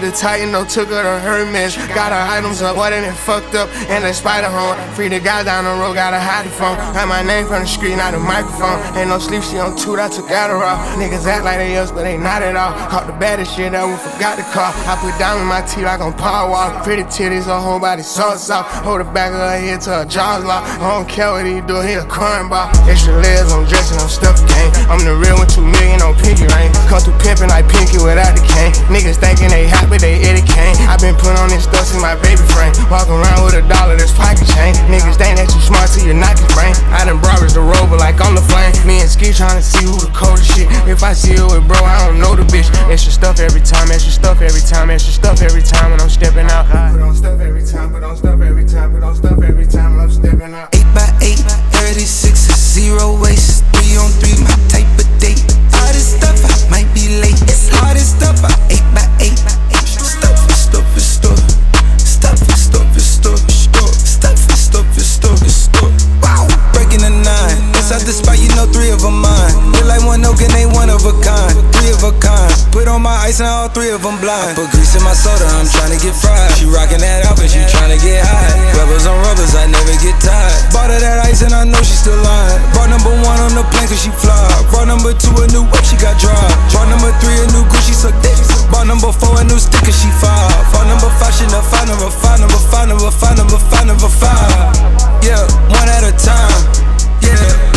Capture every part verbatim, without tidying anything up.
the Titan, no took her to Hermes. Got her items up, what it fucked up, and a spider home. Free the guys down the road, gotta hide the phone. Had my name from the street, not the microphone. Ain't no sleep, she on toot, I took Adderall. Niggas act like they us, but they not at all. Caught the baddest shit ever, forgot the car. I put down in my teeth like on power walk. Pretty titties, her whole body so soft. Hold the back of her head till her jaws locked. I don't care what he do, he a crime ball. Extra legs, I'm dressing, I'm stuffed game. I'm the real one, two million on pinky ring. Come through pimping like Pinky without the cane. Niggas thinking they hot, but they Eddie Kane. I been putting on this stuff since my baby frame. Walk around with a dollar, that's pocket chain. Niggas think that you smart till you knock his brain. I done brought the rover like I'm the flame. Me and Ski tryna see who the coldest shit. If I see you with bro, I don't know the bitch. Extra stuff every time, extra stuff every time, extra stuff every time when I'm stepping out. Put on stuff every time, put on stuff every time, put on stuff every time when I'm stepping out. eight by eight, thirty-six, zero waste, three on three, my type of date. All this stuff, I might be late. All this stuff, I eight by eight. Stuff it, stuff it, stuff. Stuff it, stuff it, stuff. Stuff it, stuff it, stuff it, stuff. Wow, breaking the nine. Inside the spot, you know three of them mine. Look like one oak and they one of a kind. Three of a kind. Put on my ice and all three of them blind. I put grease in my soda, I'm trying to get fried. She rocking that outfit, she trying to get high. Rubbers on rubbers, I never get tired. Bought her that ice and I know she still lying. Brought number one on the plane cause she fly. Brought number two a new whip, she got dry. Brought number three a new Gucci, suck dick. Bought number four a new sticker, she five. Bought number five, she not five, number five, number five, number five, number five, number five. Yeah, one at a time. Yeah.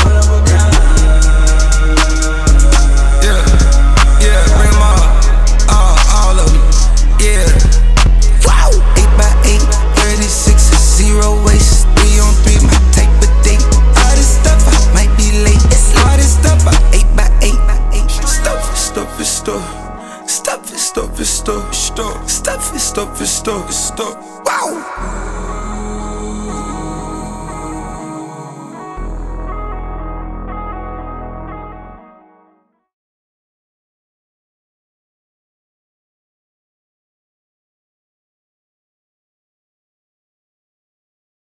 Yeah, yeah, bring them all, all, all of them. Yeah. Wow. eight by eight, thirty-six, zero waste, three on three, my type of date. All this stuff, I might be late. All this stuff, I eight by eight. Stuff it, stuff it, stuff. Stuff it, stuff it, stuff. Stuff it, stuff it, stuff. Stuff.